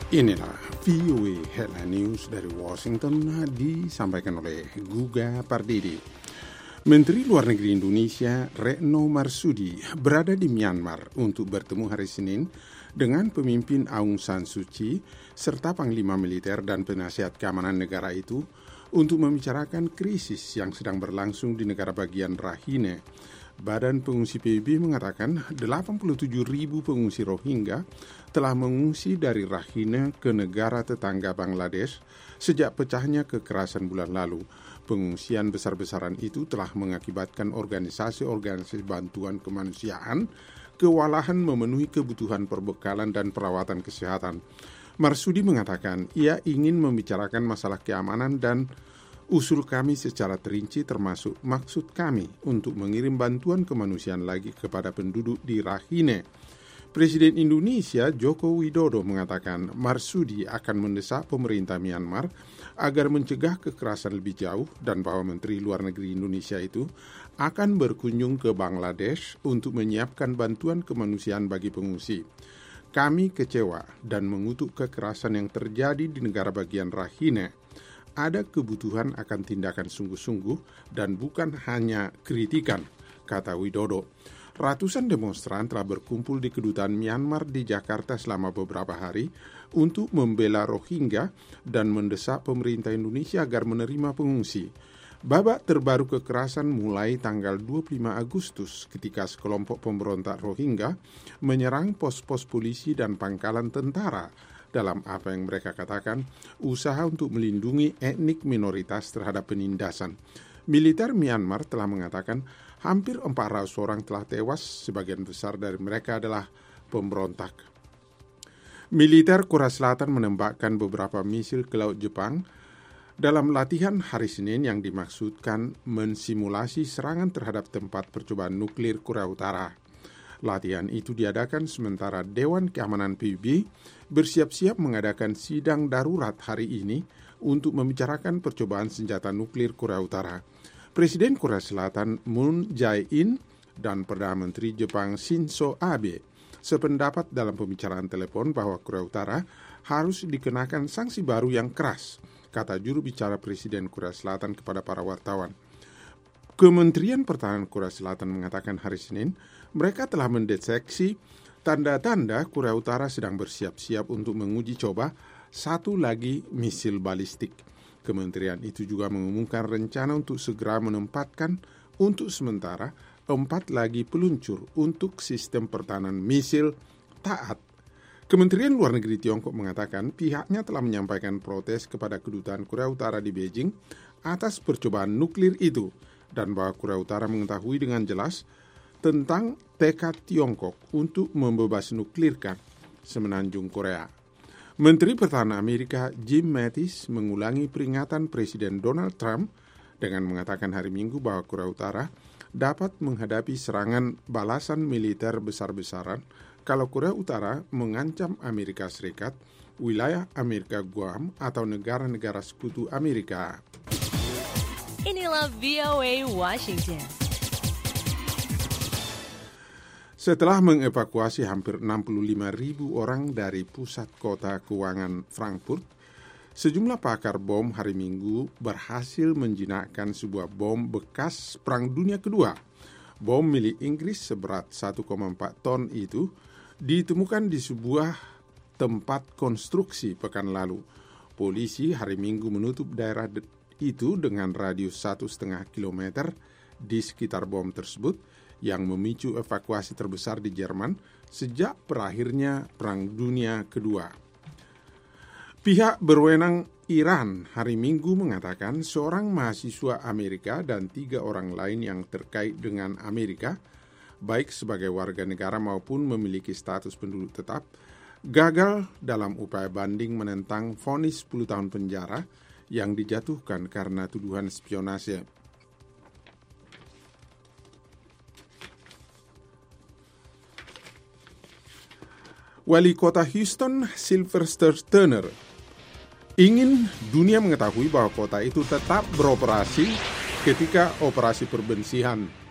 Inilah VOA Headline News dari Washington disampaikan oleh Guga Pardidi. Menteri Luar Negeri Indonesia Retno Marsudi berada di Myanmar untuk bertemu hari Senin dengan pemimpin Aung San Suu Kyi serta Panglima Militer dan penasihat keamanan negara itu untuk membicarakan krisis yang sedang berlangsung di negara bagian Rakhine. Badan Pengungsi PBB mengatakan 87.000 pengungsi Rohingya telah mengungsi dari Rakhine ke negara tetangga Bangladesh sejak pecahnya kekerasan bulan lalu. Pengungsian besar-besaran itu telah mengakibatkan organisasi-organisasi bantuan kemanusiaan kewalahan memenuhi kebutuhan perbekalan dan perawatan kesehatan. Marsudi mengatakan ia ingin membicarakan masalah keamanan dan usul kami secara terinci termasuk maksud kami untuk mengirim bantuan kemanusiaan lagi kepada penduduk di Rakhine. Presiden Indonesia Joko Widodo mengatakan Marsudi akan mendesak pemerintah Myanmar agar mencegah kekerasan lebih jauh dan bahwa Menteri Luar Negeri Indonesia itu akan berkunjung ke Bangladesh untuk menyiapkan bantuan kemanusiaan bagi pengungsi. Kami kecewa dan mengutuk kekerasan yang terjadi di negara bagian Rakhine. Ada kebutuhan akan tindakan sungguh-sungguh dan bukan hanya kritikan, kata Widodo. Ratusan demonstran telah berkumpul di kedutaan Myanmar di Jakarta selama beberapa hari untuk membela Rohingya dan mendesak pemerintah Indonesia agar menerima pengungsi. Babak terbaru kekerasan mulai tanggal 25 Agustus ketika sekelompok pemberontak Rohingya menyerang pos-pos polisi dan pangkalan tentara dalam apa yang mereka katakan usaha untuk melindungi etnik minoritas terhadap penindasan. Militer Myanmar telah mengatakan hampir 400 orang telah tewas, sebagian besar dari mereka adalah pemberontak. Militer Korea Selatan menembakkan beberapa misil ke Laut Jepang dalam latihan hari Senin yang dimaksudkan mensimulasi serangan terhadap tempat percobaan nuklir Korea Utara. Latihan itu diadakan sementara Dewan Keamanan PBB bersiap-siap mengadakan sidang darurat hari ini untuk membicarakan percobaan senjata nuklir Korea Utara. Presiden Korea Selatan Moon Jae-in dan Perdana Menteri Jepang Shinzo Abe sependapat dalam pembicaraan telepon bahwa Korea Utara harus dikenakan sanksi baru yang keras, kata juru bicara Presiden Korea Selatan kepada para wartawan. Kementerian Pertahanan Korea Selatan mengatakan hari Senin mereka telah mendeteksi tanda-tanda Korea Utara sedang bersiap-siap untuk menguji coba satu lagi misil balistik. Kementerian itu juga mengumumkan rencana untuk segera menempatkan untuk sementara 4 lagi peluncur untuk sistem pertahanan misil THAAD. Kementerian Luar Negeri Tiongkok mengatakan pihaknya telah menyampaikan protes kepada kedutaan Korea Utara di Beijing atas percobaan nuklir itu dan bahwa Korea Utara mengetahui dengan jelas tentang tekad Tiongkok untuk membebas-nuklirkan semenanjung Korea. Menteri Pertahanan Amerika Jim Mattis mengulangi peringatan Presiden Donald Trump dengan mengatakan hari Minggu bahwa Korea Utara dapat menghadapi serangan balasan militer besar-besaran kalau Korea Utara mengancam Amerika Serikat, wilayah Amerika Guam, atau negara-negara sekutu Amerika. Inilah VOA Washington. Setelah mengevakuasi hampir 65.000 orang dari pusat kota keuangan Frankfurt, sejumlah pakar bom hari Minggu berhasil menjinakkan sebuah bom bekas Perang Dunia Kedua. Bom milik Inggris seberat 1,4 ton itu ditemukan di sebuah tempat konstruksi pekan lalu. Polisi hari Minggu menutup daerah itu dengan radius 1,5 kilometer di sekitar bom tersebut yang memicu evakuasi terbesar di Jerman sejak berakhirnya Perang Dunia Kedua. Pihak berwenang Iran hari Minggu mengatakan seorang mahasiswa Amerika dan 3 orang lain yang terkait dengan Amerika, baik sebagai warga negara maupun memiliki status penduduk tetap, gagal dalam upaya banding menentang vonis 10 tahun penjara yang dijatuhkan karena tuduhan spionase. Wali kota Houston, Sylvester Turner, ingin dunia mengetahui bahwa kota itu tetap beroperasi ketika operasi perbensihan